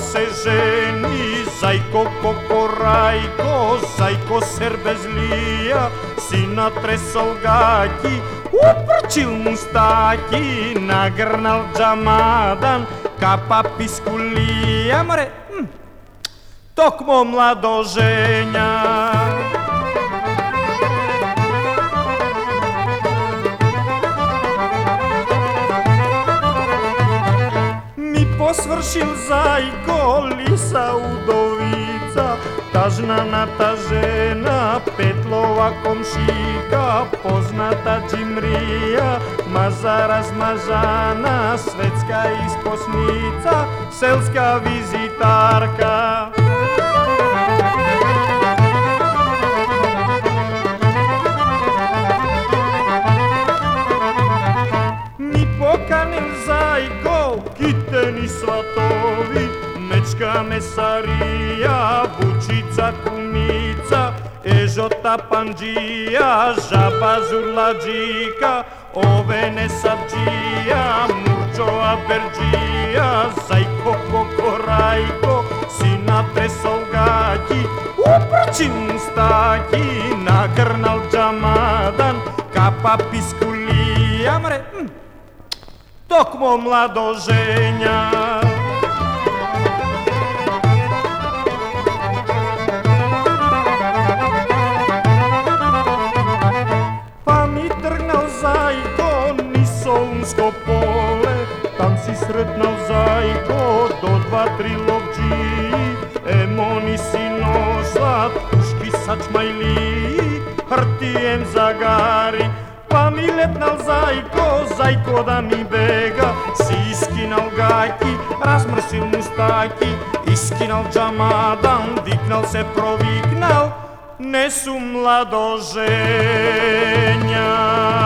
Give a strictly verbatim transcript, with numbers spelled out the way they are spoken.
se ženi, zajko kokorajko, zajko serbezlija, sina tresal gaki, uprčil mustaki, nagrnal džamadan, kapa piskulija, more, hm, tokmo mladoženja. Posvršil zajko, lisa udovica, tažnana ta žena, petlova komšika, poznata džimrija, maza razmažana, svetska isposnica, selska vizitarka. Mi pokanil zajko, kiteni svatovi, mečka mesarija, vučica kumica, ežota pandžija, žaba žurlađika, ovene savđija, murčova berđija, zajko kokorajko, sina tresal gaki, uprčil mustaki, nagrnal džamadan, kapa piskulija, mre, hm, tokmo mladoženja. Pa mi trgnal zajko, ni solunsko pole, tam si sretnal zajko, do dva, tri lovđiji, emo nisi nosla, tuški sačmajliji, hrtijem zagari. Pa mi letnal zajko, zajko da mi bega, si iskinal gajki, razmrsil mustaki, iskinal džamadan, viknal se proviknal, ne su mladoženja.